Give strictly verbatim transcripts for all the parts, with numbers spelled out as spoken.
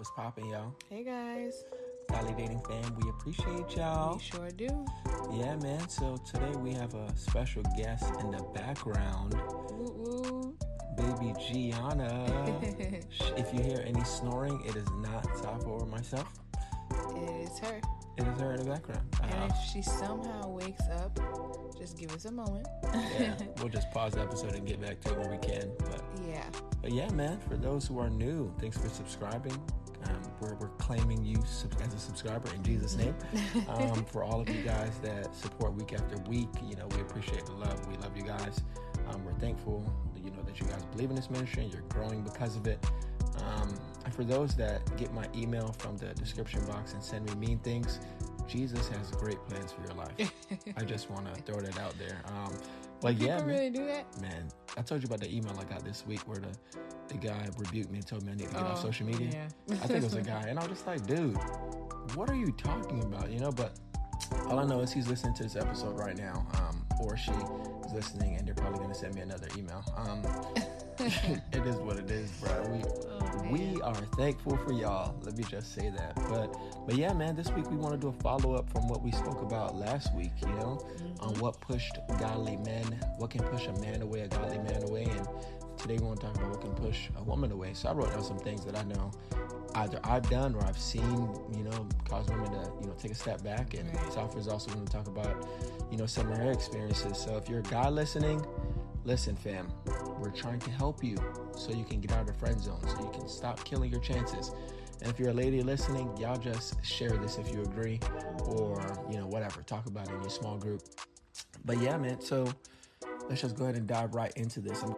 What's poppin', y'all? Hey guys. Godly Dating fam, we appreciate y'all. We sure do. Yeah, man. So today we have a special guest in the background. Woo woo. Baby Gianna. If you hear any snoring, it is not Safa or myself. It is her. It is her in the background. And Uh, if she somehow wakes up, just give us a moment. yeah, we'll just pause the episode and get back to it when we can. But Yeah. But yeah, man, for those who are new, thanks for subscribing. Um, we're, we're claiming you sub- as a subscriber in Jesus' name. Um, for all of you guys that support week after week, you know, we appreciate the love. We love you guys. Um, we're thankful, you know, that you guys believe in this ministry and you're growing because of it. Um, and for those that get my email from the description box and send me mean things, Jesus has great plans for your life. I just want to throw that out there. Um, but People yeah, man, really do that? man, I told you about the email I got this week where the, the guy rebuked me and told me I need to get Oh, off social media. Yeah. I think it was a guy, and I was just like, dude, what are you talking about? You know, but all I know is he's listening to this episode right now, um, or she is listening, and they're probably going to send me another email. Um, it is what it is, bro. We Oh, we man. are thankful for y'all. Let me just say that. But but yeah, man, this week we want to do a follow up from what we spoke about last week. You know, Mm-hmm. on what pushed godly men, what can push a man away, a godly man away, and today we want to talk about what can push a woman away. So I wrote down some things that I know either I've done or I've seen, you know, cause women to, you know, take a step back. And Right. Safa is also going to talk about, you know, some of her experiences. So if you're a guy listening, listen, fam, we're trying to help you so you can get out of the friend zone, so you can stop killing your chances. And if you're a lady listening, y'all just share this if you agree, or, you know, whatever, talk about it in your small group. But yeah, man, so let's just go ahead and dive right into this. I'm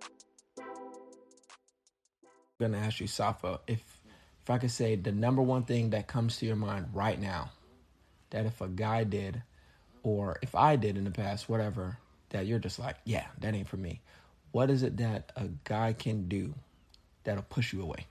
gonna ask you, Safa, if if I could say the number one thing that comes to your mind right now, that if a guy did, or if I did in the past, whatever, that you're just like, yeah, that ain't for me. What is it that a guy can do that'll push you away?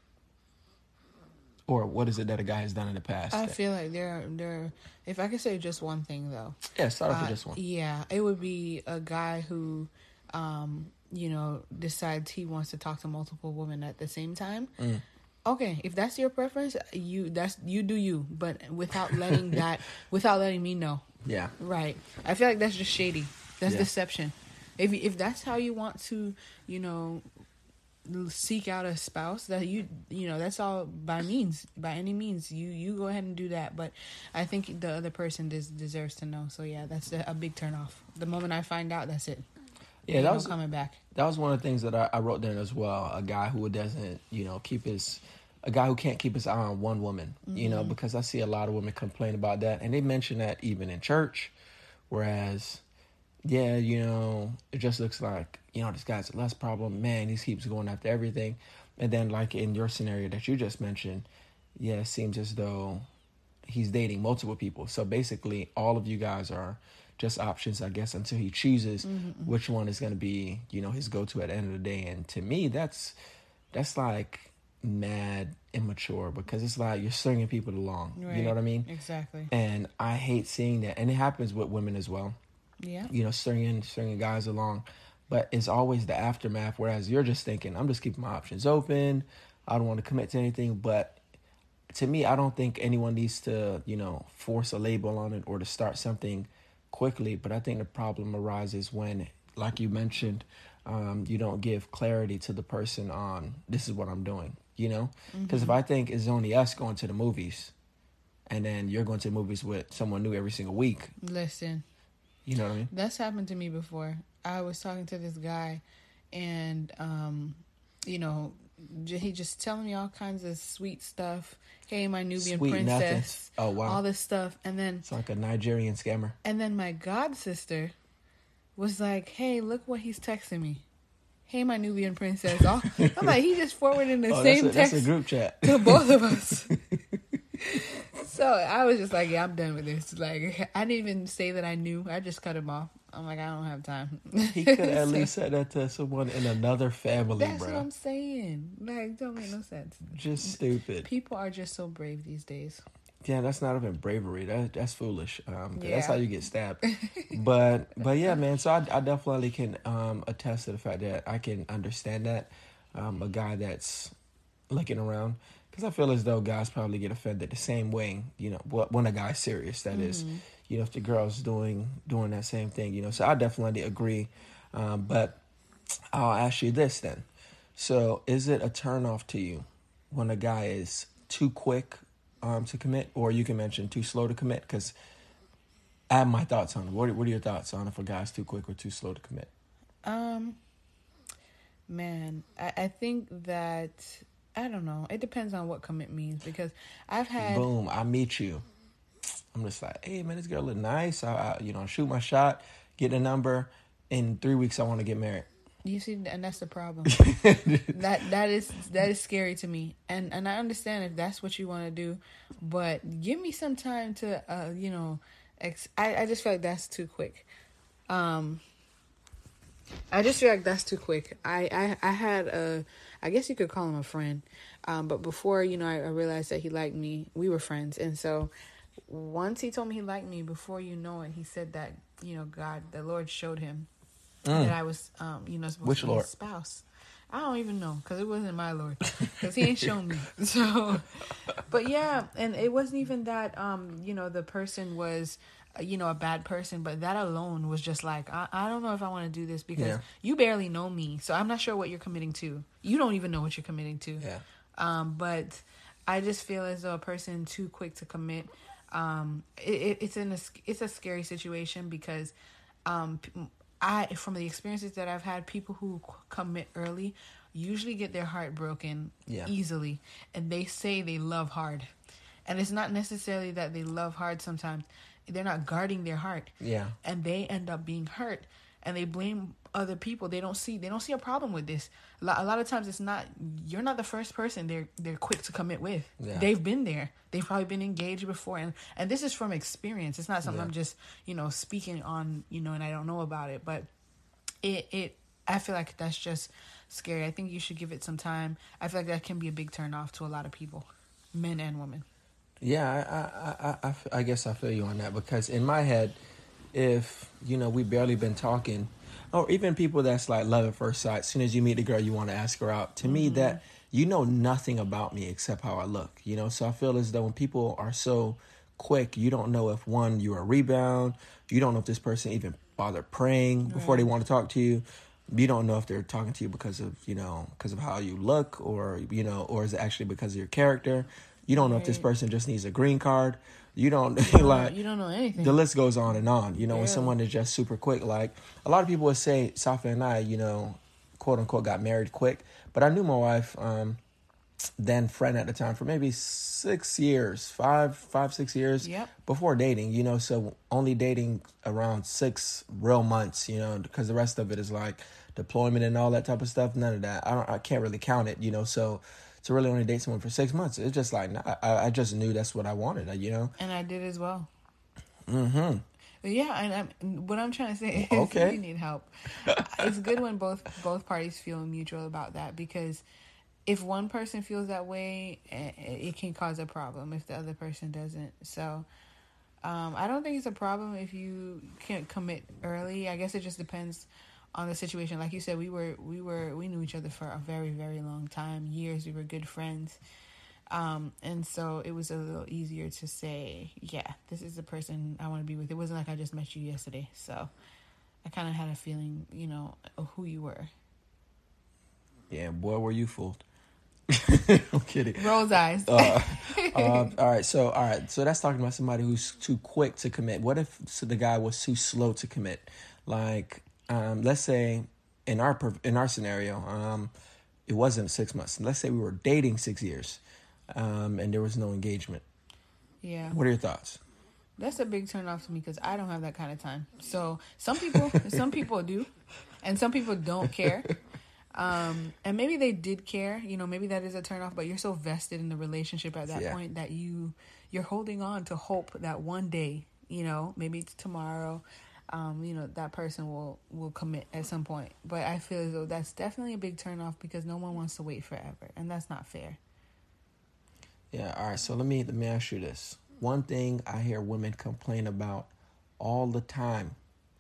Or what is it that a guy has done in the past? I that- feel like there, there. If I could say just one thing though, yeah, start off uh, with this one. yeah, it would be a guy who, um, you know, decides he wants to talk to multiple women at the same time. Mm. Okay, if that's your preference, you that's you do you, but without letting that, without letting me know. Yeah. Right. I feel like that's just shady. That's Yeah. deception. If if that's how you want to, you know, seek out a spouse, that you you know, that's all by means, by any means. You you go ahead and do that. But I think the other person des- deserves to know. So yeah, that's a, a big turn off. The moment I find out, that's it. Yeah, Ain't that no was coming back. that was one of the things that I, I wrote down as well. A guy who doesn't, you know, keep his, a guy who can't keep his eye on one woman, you know, because I see a lot of women complain about that, and they mention that even in church, whereas, yeah, you know, it just looks like, you know, this guy's a less problem, man, he keeps going after everything, and then like in your scenario that you just mentioned, yeah, it seems as though he's dating multiple people. So basically, all of you guys are just options, I guess, until he chooses Mm-hmm. which one is going to be, you know, his go-to at the end of the day. And to me, that's that's like mad immature, because it's like you're stringing people along. Right. You know what I mean? Exactly. And I hate seeing that, and it happens with women as well. Yeah. You know, stringing stringing guys along, but it's always the aftermath. Whereas you're just thinking, I'm just keeping my options open. I don't want to commit to anything, but to me, I don't think anyone needs to, you know, force a label on it or to start something quickly. But I think the problem arises when, like you mentioned, um, you don't give clarity to the person on this is what I'm doing, you know? Because if I think it's only us going to the movies and then you're going to the movies with someone new every single week, Listen. you know what I mean? That's happened to me before. I was talking to this guy, and um, you know, j- he just telling me all kinds of sweet stuff. Hey, my Nubian Sweet princess. nothings. Oh, wow. All this stuff, and then It's like a Nigerian scammer. and then my god sister was like, "Hey, look what he's texting me. Hey, my Nubian princess." All, I'm like, he just forwarded the Oh, same that's a, that's text a group chat. to both of us. So I was just like, yeah, I'm done with this. Like, I didn't even say that I knew. I just cut him off. I'm like, I don't have time. He could at So, least said that to someone in another family, that's what bro. I'm saying. Like, don't make no sense. Just stupid. People are just so brave these days. Yeah, that's not even bravery. That that's foolish. Um, 'cause that's Yeah. how you get stabbed. but but yeah, man. So I, I definitely can um attest to the fact that I can understand that um a guy that's looking around, because I feel as though guys probably get offended the same way, you know, wh- when a guy's serious, that is, Mm-hmm. you know, if the girl's doing doing that same thing, you know. So I definitely agree. Um, but I'll ask you this then. So is it a turnoff to you when a guy is too quick um, to commit, or you can mention too slow to commit? Because I have my thoughts on it. What, what are your thoughts on if a guy's too quick or too slow to commit? Um, man, I, I think that I don't know. It depends on what commit means because I've had. Boom, I meet you. I'm just like, hey man, this girl look nice. I, I you know, shoot my shot, get a number. In three weeks, I want to get married. You see, and that's the problem. that that is that is scary to me, and and I understand if that's what you want to do, but give me some time to, uh, you know, ex- I I just feel like that's too quick. Um, I just feel like that's too quick. I I I had a, I guess you could call him a friend, um, but before you know, I, I realized that he liked me. We were friends, and so once he told me he liked me, before you know it, he said that you know God, the Lord showed him. Mm. That I was, um, you know, supposed Which to be Lord? his spouse. I don't even know because it wasn't my Lord because he ain't shown me. So, but yeah, and it wasn't even that, um, you know, the person was, uh, you know, a bad person, but that alone was just like, I, I don't know if I want to do this because yeah. you barely know me, so I'm not sure what you're committing to. You don't even know what you're committing to. Yeah. Um, but I just feel as though a person too quick to commit, um, it, it, it's in a it's a scary situation because, um. I, from the experiences that I've had, people who commit early usually get their heart broken yeah. easily. And they say they love hard. And it's not necessarily that they love hard sometimes. They're not guarding their heart. Yeah. And they end up being hurt. And they blame other people. They don't see they don't see a problem with this. A lot, a lot of times it's not, you're not the first person they're they're quick to commit with. Yeah. They've been there. They've probably been engaged before. And, and this is from experience. It's not something yeah. I'm just, you know, speaking on, you know, and I don't know about it. But it, it I feel like that's just scary. I think you should give it some time. I feel like that can be a big turnoff to a lot of people, men and women. Yeah, I, I, I, I, I guess I feel you on that because in my head, if, you know, we barely been talking, or even people that's like love at first sight, as soon as you meet the girl, you want to ask her out. To mm-hmm. me, that you know nothing about me except how I look, you know? So I feel as though when people are so quick, you don't know if, one, you're a rebound. You don't know if this person even bothered praying before right. they want to talk to you. You don't know if they're talking to you because of, you know, because of how you look or, you know, or is it actually because of your character? You don't right. know if this person just needs a green card. You don't, you don't like, know, you don't know anything. The list goes on and on. You know, yeah. when someone is just super quick, like a lot of people would say, Safa and I, you know, quote unquote, got married quick. But I knew my wife, um, then friend at the time, for maybe six years, five, five, six years yep. before dating, you know, so only dating around six real months, you know, because the rest of it is like deployment and all that type of stuff. None of that. I don't, I can't really count it, you know, so to really only date someone for six months, it's just like, I, I just knew that's what I wanted, you know? And I did as well. Mm-hmm. Yeah, and I'm, what I'm trying to say is okay. you need help. It's good when both both parties feel mutual about that because if one person feels that way, it can cause a problem if the other person doesn't. So um, I don't think it's a problem if you can't commit early. I guess it just depends on the situation. Like you said, we were we were we knew each other for a very, very long time, years. We were good friends. Um, and so it was a little easier to say, yeah, this is the person I want to be with. It wasn't like I just met you yesterday. So I kind of had a feeling, you know, of who you were. Yeah, boy, were you fooled. I'm kidding. Rose eyes. uh, uh, all right, so all right, so that's talking about somebody who's too quick to commit. What if so the guy was too slow to commit? Like, um, let's say in our in our scenario, um, it wasn't six months. Let's say we were dating six years, um, and there was no engagement. Yeah. What are your thoughts? That's a big turn off to me because I don't have that kind of time. So some people, some people do, and some people don't care. Um, and maybe they did care, you know, maybe that is a turn off, but you're so vested in the relationship at that yeah. point that you, you're holding on to hope that one day, you know, maybe it's tomorrow, um, you know, that person will, will commit at some point. But I feel as though that's definitely a big turn off because no one wants to wait forever. And that's not fair. Yeah. All right. So let me, let me ask you this. One thing I hear women complain about all the time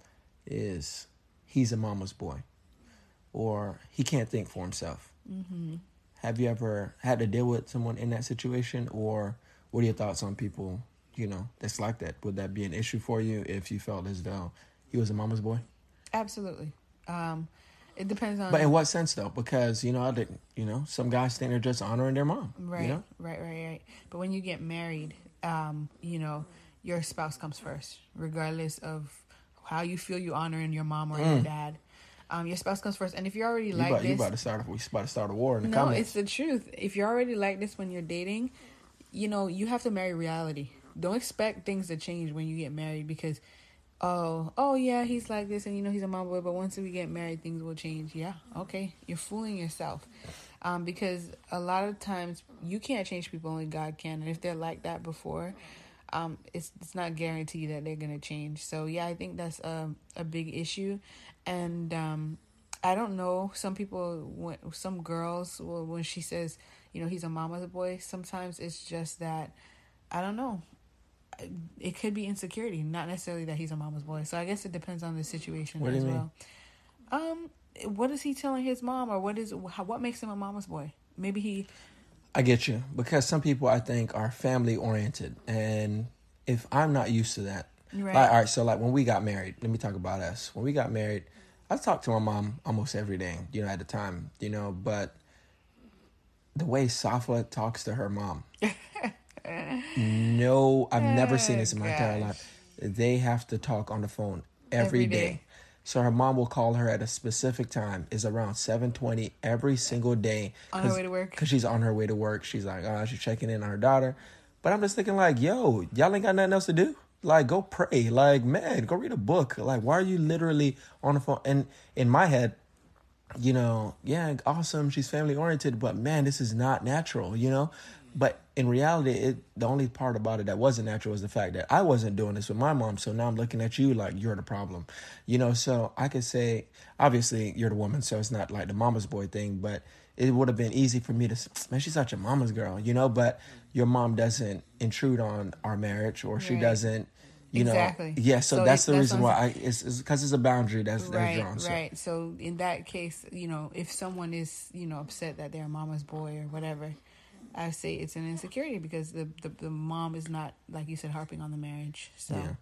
is he's a mama's boy. Or he can't think for himself. Mm-hmm. have you ever had to deal with someone in that situation, or what are your thoughts on people, you know, that's like that? Would that be an issue for you if you felt as though he was a mama's boy? Absolutely. Um, it depends on. But in what sense, though? Because, you know, I didn't, you know, some guys think they're just honoring their mom. Right, you know? right, right, right. But when you get married, um, you know, your spouse comes first, regardless of how you feel you honoring your mom or mm. your dad. Um, your spouse comes first. And if you're already you like about, this... You about to start, we about to start a war in the no, comments. No, it's the truth. If you're already like this when you're dating, you know, you have to marry reality. Don't expect things to change when you get married because... Oh, oh yeah, he's like this, and you know he's a mom boy. But once we get married, things will change. Yeah, okay, you're fooling yourself, um, because a lot of times you can't change people, only God can. And if they're like that before, um, it's it's not guaranteed that they're gonna change. So yeah, I think that's a a big issue, and um, I don't know. Some people, when, some girls, well, when she says, you know, he's a mama's boy, sometimes it's just that, I don't know. It could be insecurity, not necessarily that he's a mama's boy. So I guess it depends on the situation what as do you well. Mean? Um, what is he telling his mom, or what is how, what makes him a mama's boy? Maybe he. I get you, because some people I think are family oriented, and if I'm not used to that, right? Like, all right, so like when we got married, let me talk about us. When we got married, I talked to my mom almost every day, you know, at the time, you know, but the way Safa talks to her mom. No, I've never seen this in my Gosh. entire life. They have to talk on the phone every, every day. day. So her mom will call her at a specific time. It's around seven twenty every single day. On her way to work? Because she's on her way to work. She's like, oh, she's checking in on her daughter. But I'm just thinking like, yo, y'all ain't got nothing else to do? Like, go pray. Like, man, go read a book. Like, why are you literally on the phone? And in my head, you know, yeah, awesome. She's family oriented. But, man, this is not natural, you know? But in reality, it the only part about it that wasn't natural was the fact that I wasn't doing this with my mom. So now I'm looking at you like you're the problem, you know. So I could say, obviously, you're the woman, so it's not like the mama's boy thing. But it would have been easy for me to, man, she's such a mama's girl, you know. But your mom doesn't intrude on our marriage, or she right. doesn't, you exactly. know. Yeah, so, so that's the that's reason why I, it's because it's, it's a boundary that's, that's right, drawn. So. Right, so in that case, you know, if someone is, you know, upset that they're a mama's boy or whatever, I say it's an insecurity because the, the, the mom is not, like you said, harping on the marriage. So, yeah.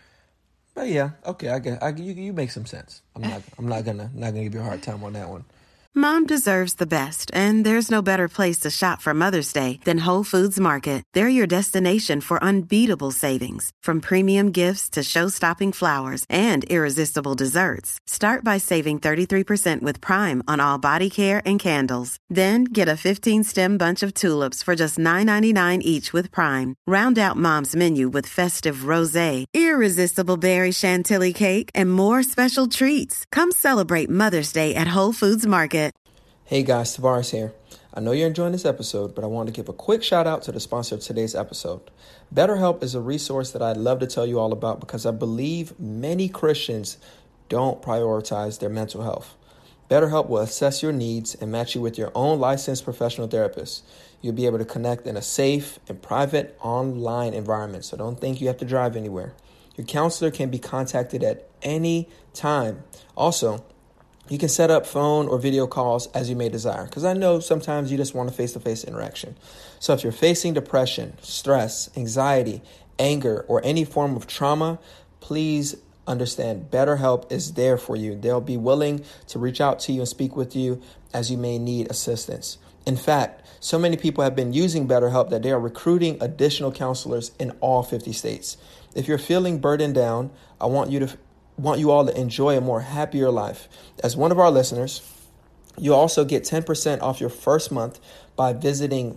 But yeah, okay, I get, I you you make some sense. I'm not I'm not gonna not gonna give you a hard time on that one. Mom deserves the best, and there's no better place to shop for Mother's Day than Whole Foods Market. They're your destination for unbeatable savings, from premium gifts to show-stopping flowers and irresistible desserts. Start by saving thirty-three percent with Prime on all body care and candles. Then get a fifteen-stem bunch of tulips for just nine ninety-nine each with Prime. Round out Mom's menu with festive rosé, irresistible berry chantilly cake, and more special treats. Come celebrate Mother's Day at Whole Foods Market. Hey guys, Tavares here. I know you're enjoying this episode, but I wanted to give a quick shout out to the sponsor of today's episode. BetterHelp is a resource that I'd love to tell you all about because I believe many Christians don't prioritize their mental health. BetterHelp will assess your needs and match you with your own licensed professional therapist. You'll be able to connect in a safe and private online environment, so don't think you have to drive anywhere. Your counselor can be contacted at any time. Also, you can set up phone or video calls as you may desire, because I know sometimes you just want a face-to-face interaction. So if you're facing depression, stress, anxiety, anger, or any form of trauma, please understand BetterHelp is there for you. They'll be willing to reach out to you and speak with you as you may need assistance. In fact, so many people have been using BetterHelp that they are recruiting additional counselors in all fifty states. If you're feeling burdened down, I want you to want you all to enjoy a more happier life. As one of our listeners, you also get ten percent off your first month by visiting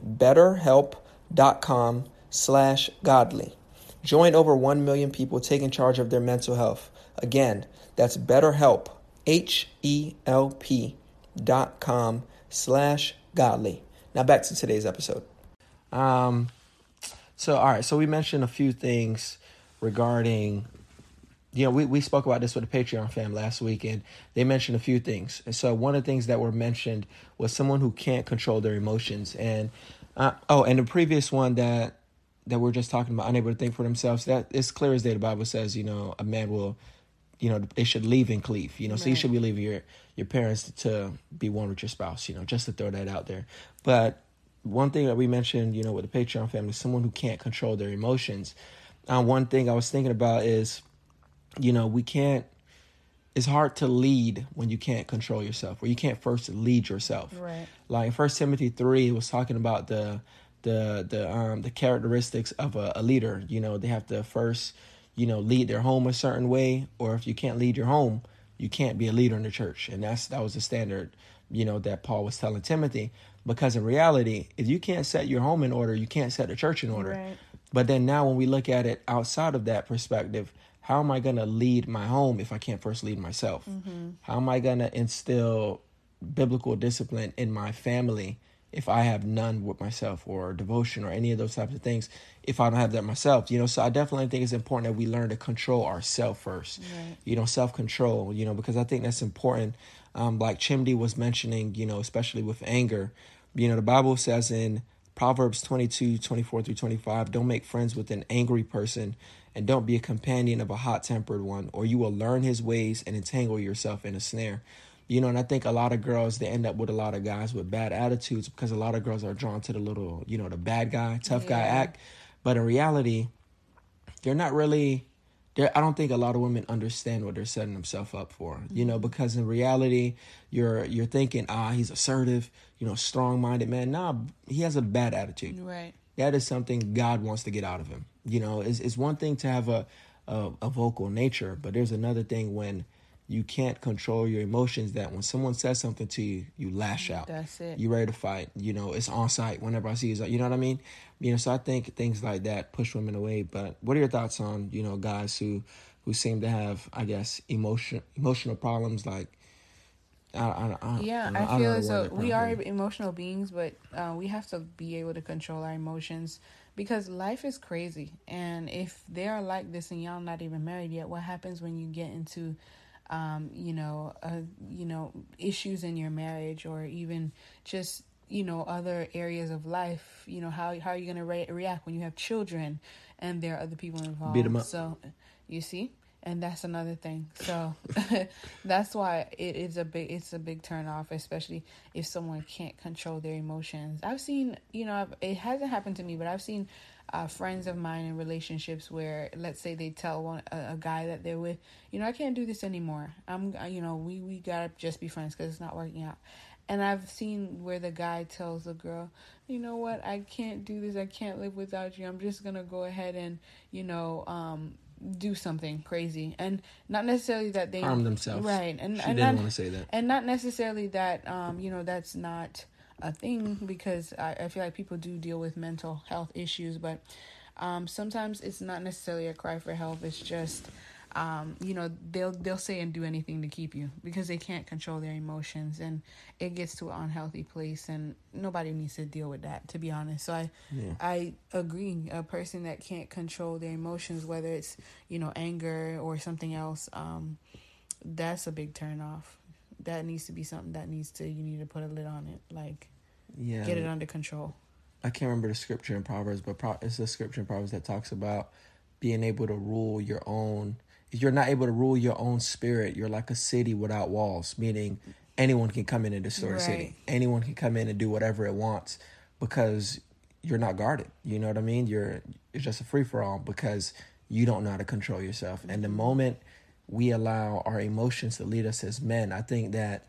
betterhelp.com slash godly. Join over one million people taking charge of their mental health. Again, that's betterhelp, H-E-L-P dot com slash godly. Now back to today's episode. Um, so, all right, so we mentioned a few things regarding... You know, we, we spoke about this with the Patreon fam last week, and they mentioned a few things. And so one of the things that were mentioned was someone who can't control their emotions. And, uh, oh, and the previous one that that we're just talking about, unable to think for themselves, that it's clear as day the Bible says, you know, a man will, you know, they should leave and cleave, you know, so you Right. should be leaving your, your parents to be one with your spouse, you know, just to throw that out there. But one thing that we mentioned, you know, with the Patreon family, someone who can't control their emotions. Uh, one thing I was thinking about is, you know, we can't, it's hard to lead when you can't control yourself, or you can't first lead yourself. Right. Like in First Timothy three, it was talking about the the the um the characteristics of a, a leader. You know, they have to first, you know, lead their home a certain way, or if you can't lead your home, you can't be a leader in the church. And that's that was the standard, you know, that Paul was telling Timothy. Because in reality, if you can't set your home in order, you can't set the church in order. Right. But then now when we look at it outside of that perspective, how am I going to lead my home if I can't first lead myself? Mm-hmm. How am I going to instill biblical discipline in my family if I have none with myself, or devotion, or any of those types of things if I don't have that myself? You know, so I definitely think it's important that we learn to control ourselves first. Right. You know, self-control, you know, because I think that's important. Um, like Chimdi was mentioning, you know, especially with anger. You know, the Bible says in Proverbs twenty-two, twenty-four through twenty-five, don't make friends with an angry person, and don't be a companion of a hot-tempered one, or you will learn his ways and entangle yourself in a snare. You know, and I think a lot of girls, they end up with a lot of guys with bad attitudes because a lot of girls are drawn to the little, you know, the bad guy, tough guy Yeah. act. But in reality, they're not really, they're, I don't think a lot of women understand what they're setting themselves up for, mm-hmm. you know, because in reality, you're you're thinking, ah, he's assertive, you know, strong-minded man. Nah, he has a bad attitude. Right. That is something God wants to get out of him. You know, it's, it's one thing to have a, a, a vocal nature, but there's another thing when you can't control your emotions, that when someone says something to you, you lash out. That's it. You ready to fight. You know, it's on site whenever I see you. You know what I mean? You know, so I think things like that push women away. But what are your thoughts on, you know, guys who, who seem to have, I guess, emotion, emotional problems like, I, I, I, Yeah, I, I, I feel don't as know though what we they're are probably- emotional beings, but uh, we have to be able to control our emotions, because life is crazy. And if they are like this and y'all not even married yet, what happens when you get into, um, you know, uh, you know, issues in your marriage, or even just, you know, other areas of life? You know, how how are you gonna re- react when you have children and there are other people involved? Beat 'em up. So, you see. And that's another thing. So that's why it is a big, it's a big turn off, especially if someone can't control their emotions. I've seen, you know, I've, it hasn't happened to me, but I've seen uh, friends of mine in relationships where, let's say they tell one a, a guy that they're with, you know, I can't do this anymore. I'm, you know, we, we gotta just be friends because it's not working out. And I've seen where the guy tells the girl, you know what, I can't do this. I can't live without you. I'm just going to go ahead and, you know, um, do something crazy. And not necessarily that they harm themselves. Right. And, she and didn't not, want to say that. And not necessarily that, um, you know, that's not a thing, because I, I feel like people do deal with mental health issues, but um, sometimes it's not necessarily a cry for help. It's just, um, you know, they'll they'll say and do anything to keep you because they can't control their emotions, and it gets to an unhealthy place, and nobody needs to deal with that, to be honest. So I Yeah. I agree. A person that can't control their emotions, whether it's, you know, anger or something else, um, that's a big turn off. That needs to be something that needs to, you need to put a lid on it, like Yeah. get it under control. I can't remember the scripture in Proverbs, but Pro- it's a scripture in Proverbs that talks about being able to rule your own. If you're not able to rule your own spirit, you're like a city without walls, meaning anyone can come in and destroy a Right. city. Anyone can come in and do whatever it wants because you're not guarded. You know what I mean? You're it's just a free-for-all because you don't know how to control yourself. Mm-hmm. And the moment we allow our emotions to lead us as men, I think that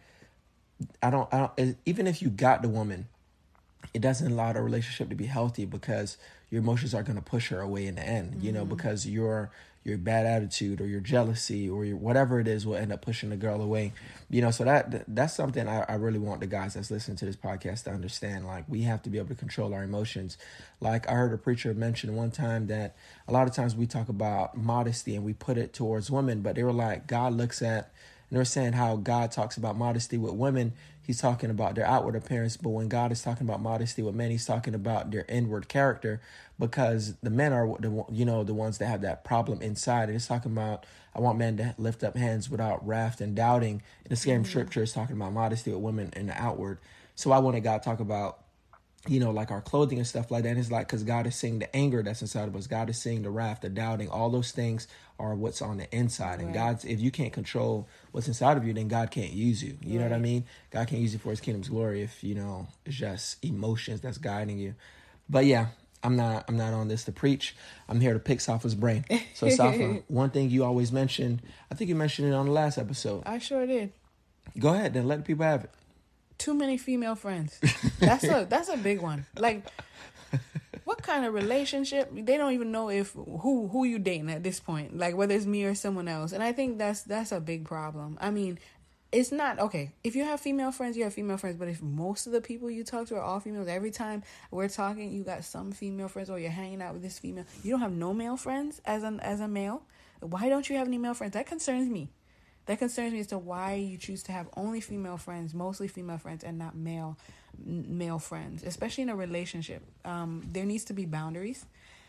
I don't, I don't even if you got the woman, it doesn't allow the relationship to be healthy because your emotions are going to push her away in the end, mm-hmm. you know, because your your bad attitude or your jealousy or your whatever it is will end up pushing the girl away, you know. So that that's something I, I really want the guys that's listening to this podcast to understand. Like, we have to be able to control our emotions. Like, I heard a preacher mention one time that a lot of times we talk about modesty and we put it towards women, but they were like, God looks at, and they're saying how God talks about modesty with women. He's talking about their outward appearance, but when God is talking about modesty with men, he's talking about their inward character, because the men are the you know the ones that have that problem inside. And it's talking about, I want men to lift up hands without wrath and doubting. And the same mm-hmm. scripture is talking about modesty with women in the outward. So I wanted God to talk about you know, like our clothing and stuff like that. It's like, because God is seeing the anger that's inside of us. God is seeing the wrath, the doubting. All those things are what's on the inside. And Right. God's, if you can't control what's inside of you, then God can't use you. You know what I Right. mean? God can't use you for his kingdom's glory if, you know, it's just emotions that's guiding you. But yeah, I'm not I'm not on this to preach. I'm here to pick Safa's brain. So Safa, one thing you always mention, I think you mentioned it on the last episode. I sure did. Go ahead, then let the people have it. Too many female friends. That's a that's a big one. Like, what kind of relationship? They don't even know if who who you dating at this point. Like, whether it's me or someone else. And I think that's that's a big problem. I mean, it's not okay. If you have female friends, you have female friends. But if most of the people you talk to are all females, every time we're talking, you got some female friends, or you're hanging out with this female. You don't have no male friends as an as a male. Why don't you have any male friends? That concerns me. That concerns me as to why you choose to have only female friends, mostly female friends, and not male male friends, especially in a relationship. Um, there needs to be boundaries.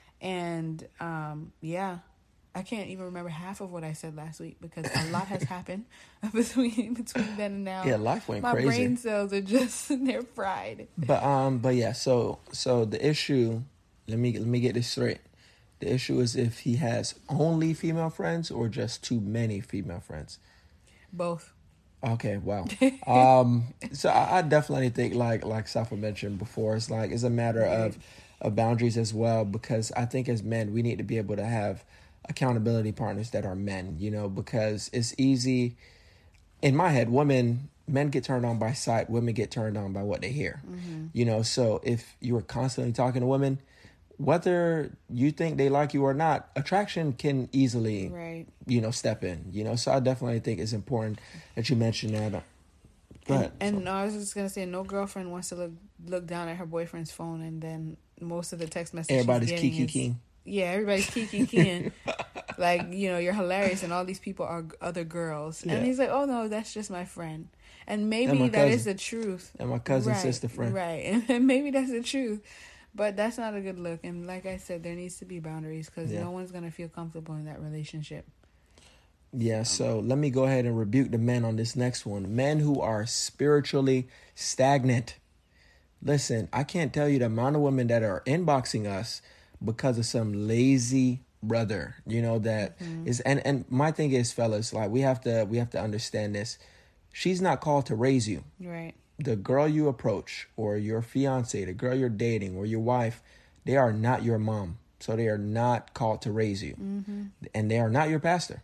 And um, yeah, I can't even remember half of what I said last week because a lot has happened between between then and now. Yeah, life went My crazy. My brain cells are just, they're fried. But um, but yeah, so so the issue, let me let me get this straight. The issue is if he has only female friends or just too many female friends. Both. Okay, wow. um, so I, I definitely think, like like Safa mentioned before, it's like it's a matter of, of boundaries as well, because I think as men we need to be able to have accountability partners that are men, you know, because it's easy. In my head, women, men get turned on by sight, women get turned on by what they hear, mm-hmm. you know. So if you are constantly talking to women, whether you think they like you or not, attraction can easily, right. you know, step in, you know. So I definitely think it's important that you mention that. Go and, ahead. And so. no, I was just going to say, no girlfriend wants to look look down at her boyfriend's phone and then most of the text messages Everybody's she's kiki getting is, keying. Yeah, everybody's kiki keying. Like, you know, you're hilarious and all these people are other girls. Yeah. And he's like, oh, no, that's just my friend. And maybe and that cousin. is the truth. And my cousin's right, sister friend. Right. And, and maybe that's the truth. But that's not a good look. And like I said, there needs to be boundaries because yeah. no one's going to feel comfortable in that relationship. Yeah, so let me go ahead and rebuke the men on this next one. Men who are spiritually stagnant. Listen, I can't tell you the amount of women that are inboxing us because of some lazy brother, you know, that mm-hmm. is, and, and my thing is, fellas, like we have to, we have to understand this. She's not called to raise you. Right. The girl you approach or your fiance, the girl you're dating or your wife, they are not your mom. So they are not called to raise you. Mm-hmm. And they are not your pastor.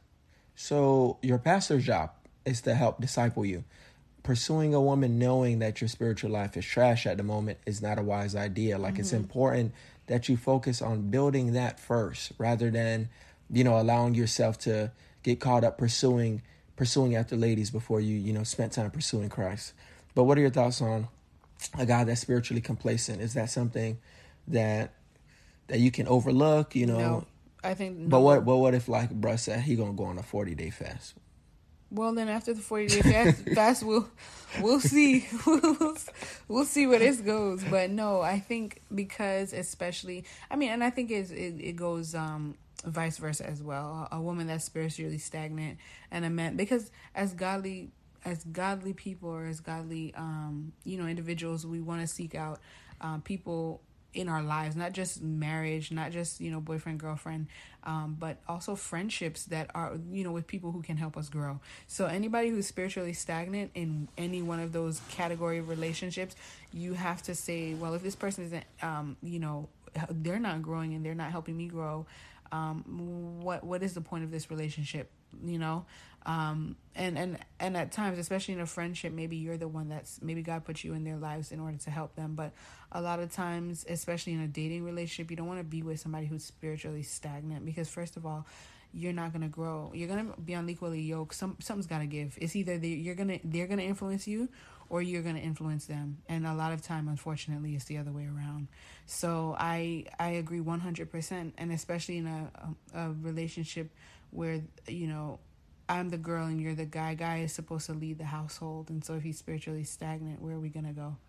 So your pastor's job is to help disciple you. Pursuing a woman knowing that your spiritual life is trash at the moment is not a wise idea. Like mm-hmm. it's important that you focus on building that first rather than, you know, allowing yourself to get caught up pursuing pursuing after ladies before you, you know, spent time pursuing Christ. But what are your thoughts on a guy that's spiritually complacent? Is that something that that you can overlook, you know? No, I think no. But what but what if, like bruh said, he gonna go on a forty-day fast? Well, then after the forty-day fast, fast we'll, we'll see. we'll, we'll see where this goes. But no, I think because especially, I mean, and I think it's, it, it goes um, vice versa as well. A woman that's spiritually stagnant and a man, because as godly as godly people or as godly, um, you know, individuals, we want to seek out um, people in our lives, not just marriage, not just, you know, boyfriend, girlfriend, um, but also friendships that are, you know, with people who can help us grow. So anybody who's spiritually stagnant in any one of those category of relationships, you have to say, well, if this person isn't, um, you know, they're not growing and they're not helping me grow, um, what what is the point of this relationship, you know? Um, and, and, and at times, especially in a friendship, maybe you're the one that's, maybe God put you in their lives in order to help them. But a lot of times, especially in a dating relationship, you don't want to be with somebody who's spiritually stagnant because first of all, you're not going to grow. You're going to be unequally yoked. Some, something's got to give. It's either they, you're going to, they're going to influence you or you're going to influence them. And a lot of time, unfortunately, it's the other way around. So I, I agree one hundred percent. And especially in a, a, a relationship where, you know, I'm the girl and you're the guy. Guy is supposed to lead the household. And so if he's spiritually stagnant, where are we going to go?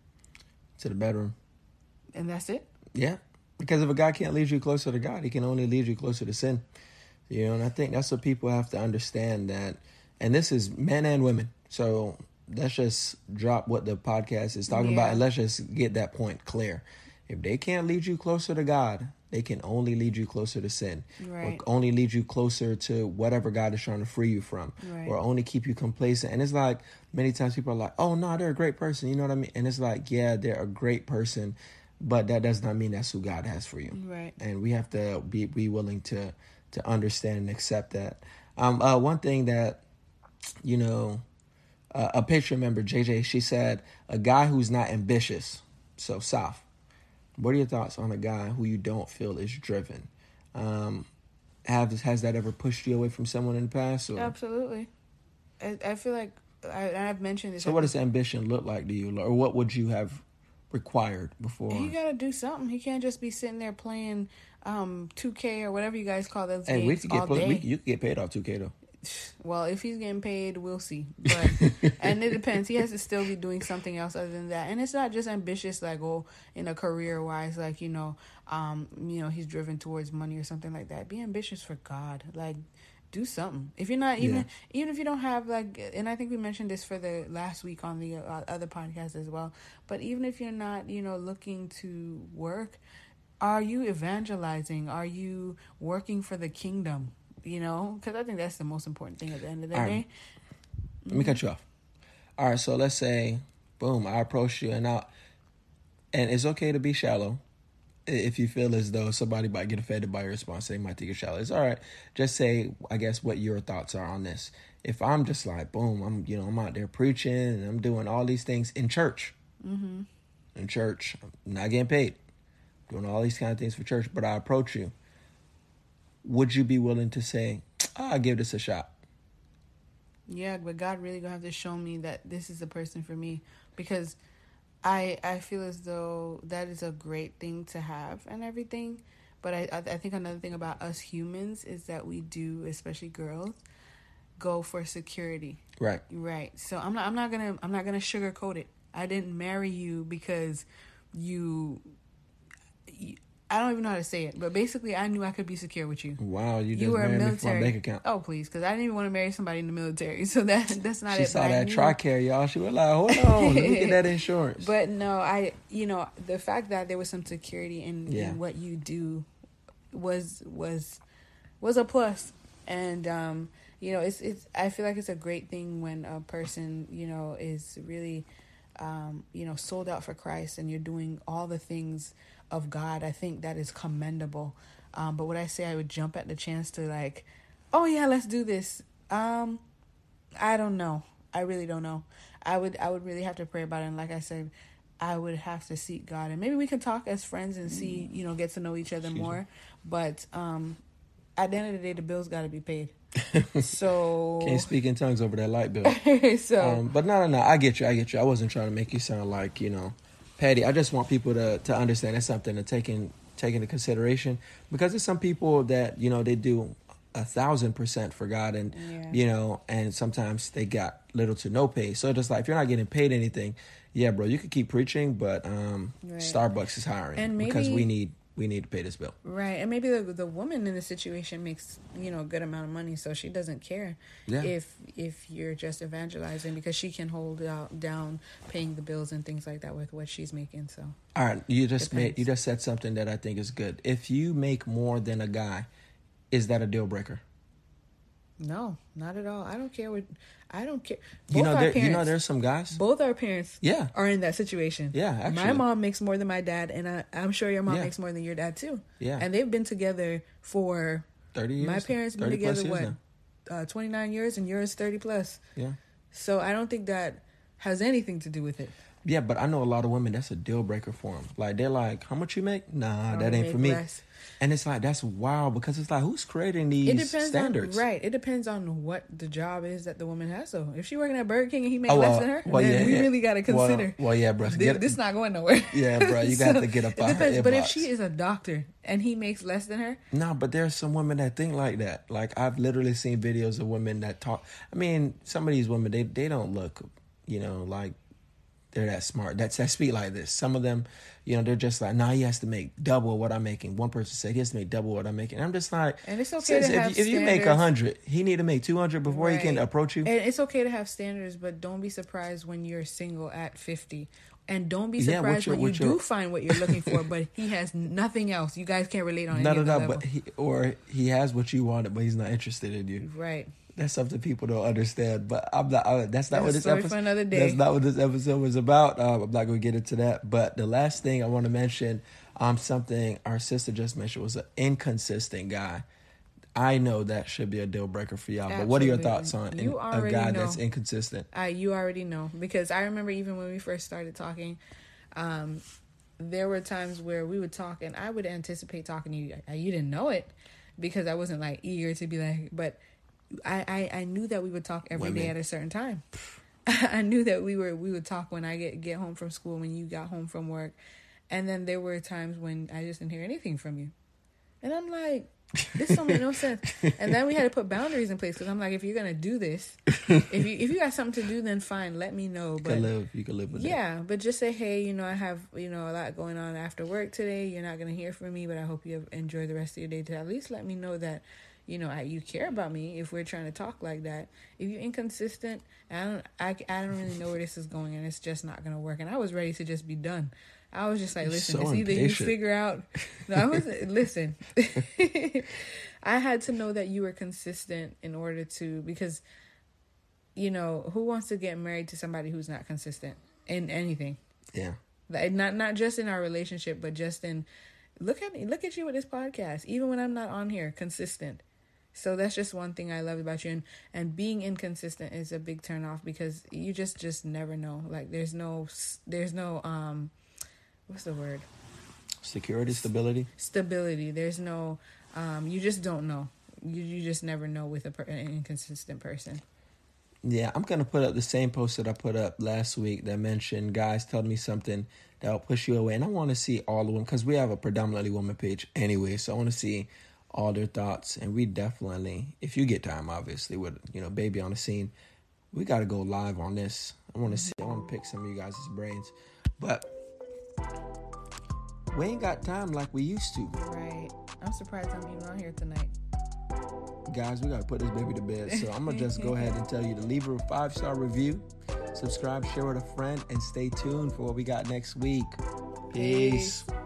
To the bedroom. And that's it? Yeah. Because if a guy can't lead you closer to God, he can only lead you closer to sin. You know, and I think that's what people have to understand that, and this is men and women. So let's just drop what the podcast is talking Yeah. about, and let's just get that point clear. If they can't lead you closer to God, they can only lead you closer to sin, Right. or only lead you closer to whatever God is trying to free you from, Right. or only keep you complacent. And it's like many times people are like, "Oh no, they're a great person," you know what I mean? And it's like, yeah, they're a great person, but that does not mean that's who God has for you. Right. And we have to be be willing to to understand and accept that. Um, uh, one thing that, you know, uh, a Patreon member, J J, she said, a guy who's not ambitious. So, South, what are your thoughts on a guy who you don't feel is driven? Um, have has that ever pushed you away from someone in the past? Or? Absolutely. I, I feel like I, I've mentioned this. So, what does ambition look like to you, or what would you have required before? He got to do something. He can't just be sitting there playing um, two K or whatever you guys call those Hey, games we could get all we, day. you could get paid off two K though. Well, if he's getting paid, we'll see. But and it depends. He has to still be doing something else other than that. And it's not just ambitious, like oh, in a career wise, like you know, um, you know, he's driven towards money or something like that. Be ambitious for God, like do something. If you're not even, Yeah. even if you don't have like, and I think we mentioned this for the last week on the uh, other podcast as well. But even if you're not, you know, looking to work, are you evangelizing? Are you working for the kingdom? You know, because I think that's the most important thing at the end of the All day. right. Let me cut you off. All right, so let's say, boom, I approach you, and I, and it's okay to be shallow. If you feel as though somebody might get offended by your response, they might think you're shallow. It's all right. Just say, I guess, what your thoughts are on this. If I'm just like, boom, I'm, you know, I'm out there preaching and I'm doing all these things in church. Mm-hmm. In church, I'm not getting paid, doing all these kind of things for church, but I approach you. Would you be willing to say, oh, I'll give this a shot? Yeah, but God really gonna have to show me that this is the person for me, because I I feel as though that is a great thing to have and everything, but I I think another thing about us humans is that we do, especially girls, go for security. Right. Right. So I'm not I'm not gonna I'm not gonna sugarcoat it. I didn't marry you because you. you I don't even know how to say it, but basically, I knew I could be secure with you. Wow, you just You were married me for my military. bank account. Oh, please, because I didn't even want to marry somebody in the military, so that that's not She it. saw but I that knew- TRICARE, y'all. She was like, hold on, let me get that insurance. But no, I, you know, the fact that there was some security in, Yeah. in what you do was was was a plus. And um, you know, it's it's. I feel like it's a great thing when a person, you know, is really, um, you know, sold out for Christ, and you're doing all the things of God. I think that is commendable. Um, but would I say I would jump at the chance to like, oh yeah, let's do this? Um, I don't know. I really don't know. I would I would really have to pray about it. And like I said, I would have to seek God, and maybe we can talk as friends and see, you know, get to know each other Excuse more. But um, at the end of the day, the bills got to be paid. So Can't speak in tongues over that light bill. so Um, but no, no, no. I get you. I get you. I wasn't trying to make you sound like, you know, petty. I just want people to, to understand it's something to take in, take into consideration, because there's some people that, you know, they do a thousand percent for God, and, Yeah. you know, and sometimes they got little to no pay. So just like, if you're not getting paid anything, yeah, bro, you could keep preaching, but um, Right. Starbucks is hiring And because maybe- we need, we need to pay this bill. right, and maybe the the woman in the situation makes, you know, a good amount of money, so she doesn't care Yeah. if if you're just evangelizing, because she can hold out down paying the bills and things like that with what she's making. So All right, you just made, Depends. you just said something that I think is good. If you make more than a guy, is that a deal breaker? no, not at all. I don't care what I don't care. Both You know, our there, parents, you know, there's some guys. both our parents Yeah. are in that situation. Yeah, my actually. mom makes more than my dad, and I, I'm sure your mom Yeah. makes more than your dad too. Yeah. And they've been together for thirty years. my parents been thirty plus together years what uh, twenty-nine years, and yours thirty plus. now. Yeah. So I don't think that has anything to do with it. Yeah, but I know a lot of women, that's a deal breaker for them. Like, they're like, how much you make? Nah, Or that ain't make for me. less. And it's like, that's wild, because it's like, who's creating these It depends standards? on right. It depends on what the job is that the woman has. So if she's working at Burger King and he makes Oh, less well, than her, well, then yeah, we yeah. really got to Well, consider. well, yeah, bro. This, Get- this not going nowhere. Yeah, bro, you got to get up It out her depends. But if inbox. she is a doctor and he makes less than her, No, but there's some women that think like that. Like, I've literally seen videos of women that talk. I mean, some of these women, they, they don't look, you know, like they're that smart. That's that speak like this. Some of them, you know, they're just like, nah, he has to make double what I'm making. One person said he has to make double what I'm making. And I'm just like, and it's okay sis, to if, have if you make a hundred, he need to make two hundred before right. he can approach you. And it's okay to have standards, but don't be surprised when you're single at fifty. And don't be surprised yeah, your, when you your... do find what you're looking for, but he has nothing else. You guys can't relate on None any of that, level. but he, or he has what you wanted, but he's not interested in you. Right. That's something people don't understand. But I'm not. I, that's not that's what this episode. For another day. That's not what this episode was about. Um, I'm not going to get into that. But the last thing I want to mention, um, something our sister just mentioned was an inconsistent guy. I know that should be a deal breaker for y'all. Absolutely. But what are your thoughts on you a guy know. that's inconsistent? Uh, you already know, because I remember even when we first started talking, um, there were times where we would talk and I would anticipate talking to you. You didn't know it because I wasn't like eager to be like, but I, I, I knew that we would talk every Women. day at a certain time. I knew that we were we would talk when I get get home from school, when you got home from work, and then there were times when I just didn't hear anything from you, and I'm like, this don't make no sense. And then we had to put boundaries in place because I'm like, if you're gonna do this, if you if you got something to do, then fine, let me know. But you can live, you can live with yeah, that. But just say, hey, you know, I have you know a lot going on after work today. You're not gonna hear from me, but I hope you enjoy the rest of your day. To at least let me know that, you know, I, you care about me. If we're trying to talk like that, if you're inconsistent, I don't, I, I don't really know where this is going, and it's just not gonna work. And I was ready to just be done. I was just like, listen, so it's either impatient. You figure out. No, I was listen. I had to know that you were consistent in order to, because, you know, who wants to get married to somebody who's not consistent in anything? Yeah. Like, not not just in our relationship, but just in look at me, look at you with this podcast. Even when I'm not on here, consistent. So that's just one thing I love about you, and, and being inconsistent is a big turn off because you just just never know. Like there's no there's no um. What's the word? Security, stability? Stability. There's no, um, you just don't know. You you just never know with a per- an inconsistent person. Yeah, I'm going to put up the same post that I put up last week that mentioned guys tell me something that will push you away. And I want to see all of them because we have a predominantly woman page anyway. So I want to see all their thoughts. And we definitely, if you get time, obviously, with, you know, baby on the scene, we got to go live on this. I want to see, I want to pick some of you guys' brains. But we ain't got time like we used to. Right. I'm surprised I'm even on here tonight. Guys, we got to put this baby to bed. So I'm going to just go ahead and tell you to leave a five-star review, subscribe, share with a friend, and stay tuned for what we got next week. Peace. Peace.